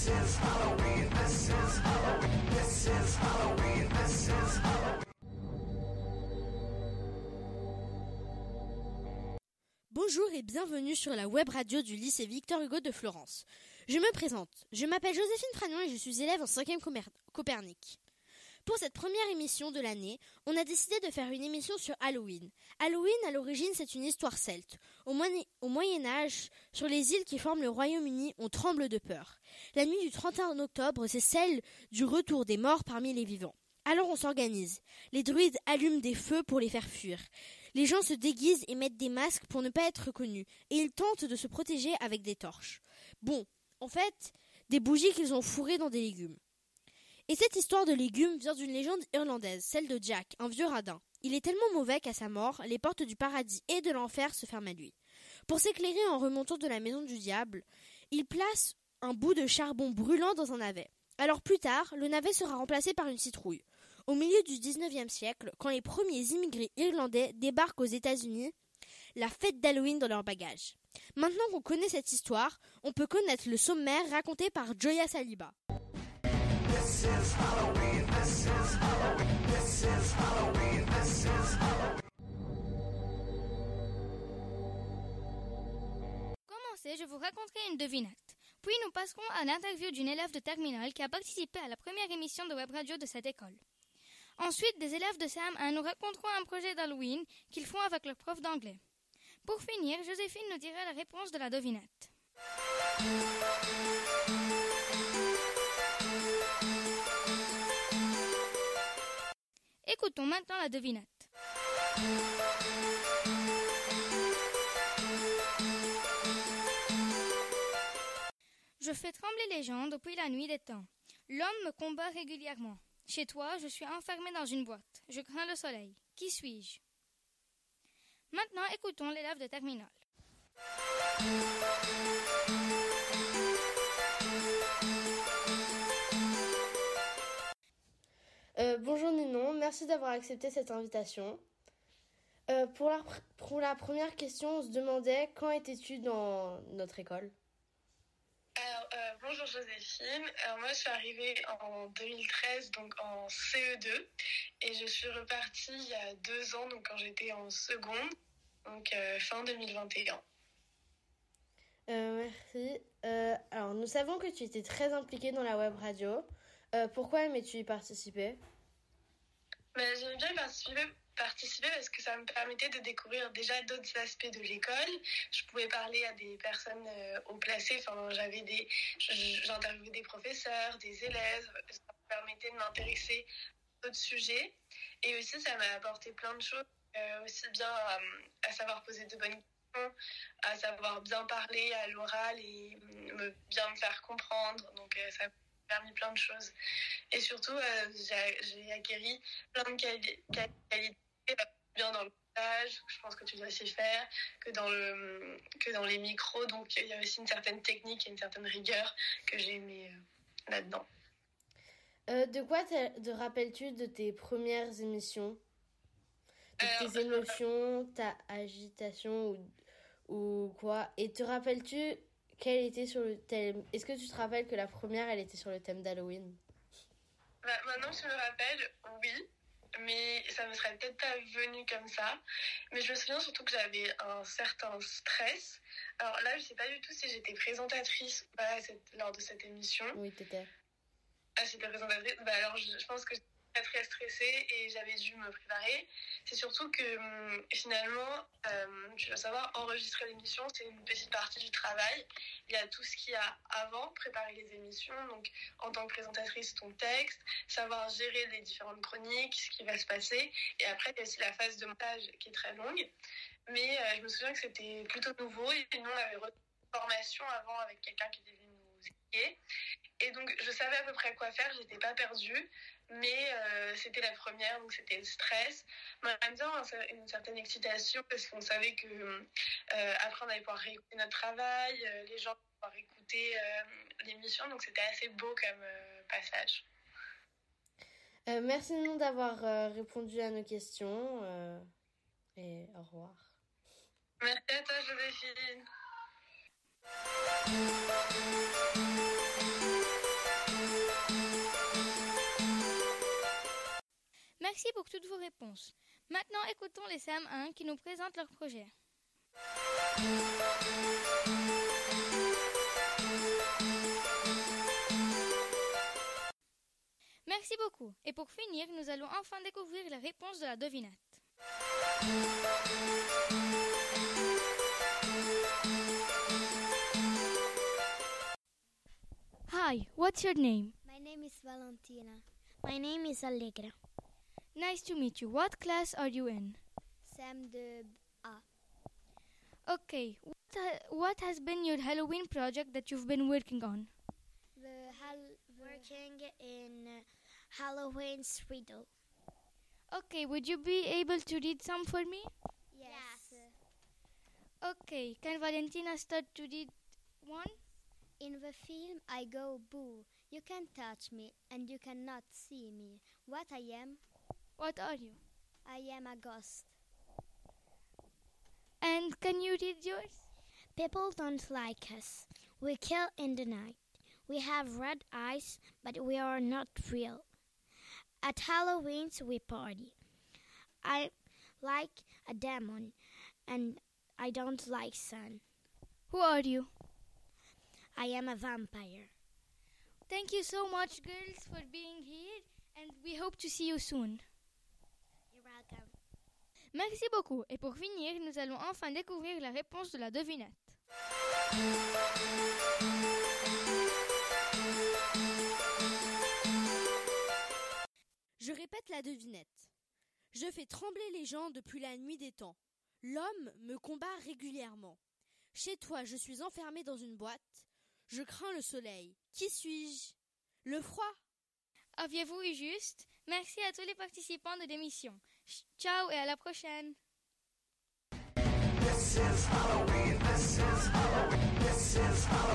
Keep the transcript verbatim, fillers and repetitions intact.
This is Halloween, this is Halloween, this is Halloween, this is Halloween. Bonjour et bienvenue sur la web radio du lycée Victor Hugo de Florence. Je me présente, je m'appelle Joséphine Fragnon et je suis élève en cinquième Copernic. Pour cette première émission de l'année, on a décidé de faire une émission sur Halloween. Halloween, à l'origine, c'est une histoire celte. Au, Moyen- au Moyen-Âge, sur les îles qui forment le Royaume-Uni, on tremble de peur. La nuit du trente et un octobre, c'est celle du retour des morts parmi les vivants. Alors on s'organise. Les druides allument des feux pour les faire fuir. Les gens se déguisent et mettent des masques pour ne pas être reconnus. Et ils tentent de se protéger avec des torches. Bon, en fait, des bougies qu'ils ont fourrées dans des légumes. Et cette histoire de légumes vient d'une légende irlandaise, celle de Jack, un vieux radin. Il est tellement mauvais qu'à sa mort, les portes du paradis et de l'enfer se ferment à lui. Pour s'éclairer en remontant de la maison du diable, il place un bout de charbon brûlant dans un navet. Alors plus tard, le navet sera remplacé par une citrouille. Au milieu du dix-neuvième siècle, quand les premiers immigrés irlandais débarquent aux États-Unis, la fête d'Halloween dans leur bagage. Maintenant qu'on connaît cette histoire, on peut connaître le sommaire raconté par Joya Saliba. This is Halloween, this is Halloween, this is Halloween, this is Halloween. Pour commencer, je vous raconterai une devinette. Puis nous passerons à l'interview d'une élève de terminale qui a participé à la première émission de web radio de cette école. Ensuite, des élèves de C A M un nous raconteront un projet d'Halloween qu'ils font avec leur prof d'anglais. Pour finir, Joséphine nous dira la réponse de la devinette. Écoutons maintenant la devinette. Je fais trembler les gens depuis la nuit des temps. L'homme me combat régulièrement. Chez toi, je suis enfermée dans une boîte. Je crains le soleil. Qui suis-je? Maintenant, écoutons l'élève de terminale. Euh, bonjour Ninon, merci d'avoir accepté cette invitation. Euh, pour, la, pour la première question, on se demandait quand étais-tu dans notre école? Alors, euh, bonjour Joséphine. Alors, moi, je suis arrivée en deux mille treize, donc en C E deux, et je suis repartie il y a deux ans, donc quand j'étais en seconde, donc euh, fin deux mille vingt et un. Euh, merci. Euh, alors, nous savons que tu étais très impliquée dans la web radio. Euh, pourquoi aimais-tu y participer? Ben, j'aimais bien y participer, participer parce que ça me permettait de découvrir déjà d'autres aspects de l'école. Je pouvais parler à des personnes euh, haut placées. Enfin, j'avais des, j'interviewais des professeurs, des élèves. Ça me permettait de m'intéresser à d'autres sujets. Et aussi, ça m'a apporté plein de choses, euh, aussi bien à, à savoir poser de bonnes questions, à savoir bien parler à l'oral et me, bien me faire comprendre. Donc, euh, ça permis plein de choses. Et surtout, euh, j'ai, j'ai acquis plein de quali- qualités, bien dans le montage, je pense que tu dois aussi faire, que dans, le, que dans les micros. Donc, il y a aussi une certaine technique et une certaine rigueur que j'ai aimé euh, là-dedans. Euh, de quoi te rappelles-tu de tes premières émissions? De Alors, tes émotions, ta agitation ou, ou quoi? Et te rappelles-tu quelle était sur le thème? Est-ce que tu te rappelles que la première, elle était sur le thème d'Halloween? Bah, maintenant que je me rappelle, oui, mais ça me serait peut-être pas venu comme ça. Mais je me souviens surtout que j'avais un certain stress. Alors là, je sais pas du tout si j'étais présentatrice ou pas cette, lors de cette émission. Oui, t'étais. Ah, j'étais présentatrice. Bah alors, je, je pense que j'étais très très stressée et j'avais dû me préparer. C'est surtout que hum, finalement, euh, tu dois savoir, enregistrer l'émission, c'est une petite partie du travail. Il y a tout ce qu'il y a avant, préparer les émissions, donc en tant que présentatrice, ton texte, savoir gérer les différentes chroniques, ce qui va se passer. Et après, il y a aussi la phase de montage qui est très longue. Mais euh, je me souviens que c'était plutôt nouveau et nous, on avait reçu une formation avant avec quelqu'un qui était venu nous expliquer. Et donc, je savais à peu près quoi faire, j'étais pas perdue, mais euh, c'était la première, donc c'était le stress. Mais en même temps, une certaine excitation, parce qu'on savait que euh, après, on allait pouvoir réécouter notre travail, euh, les gens allaient pouvoir écouter euh, l'émission, donc c'était assez beau comme euh, passage. Euh, merci Ninon d'avoir euh, répondu à nos questions, euh, et au revoir. Merci à toi, Joséphine. réponses. Maintenant, écoutons les C M un qui nous présentent leur projet. Merci beaucoup. Et pour finir, nous allons enfin découvrir la réponse de la devinette. Hi, what's your name? My name is Valentina. My name is Allegra. Nice to meet you. What class are you in? C M deux A. Okay, what, ha- what has been your Halloween project that you've been working on? The hal- working in uh, Halloween's riddle. Okay, would you be able to read some for me? Yes. Okay, can Valentina start to read one? In the film, I go boo. You can touch me, and you cannot see me. What I am? What are you? I am a ghost. And can you read yours? People don't like us. We kill in the night. We have red eyes, but we are not real. At Halloween, we party. I like a demon, and I don't like sun. Who are you? I am a vampire. Thank you so much, girls, for being here, and we hope to see you soon. You're welcome. Merci beaucoup. Et pour finir, nous allons enfin découvrir la réponse de la devinette. Je répète la devinette. Je fais trembler les gens depuis la nuit des temps. L'homme me combat régulièrement. Chez toi, je suis enfermé dans une boîte. Je crains le soleil. Qui suis-je? Le froid? Aviez-vous eu juste? Merci à tous les participants de l'émission. Ch- Ciao et à la prochaine. This is Halloween, this is Halloween, this is Halloween.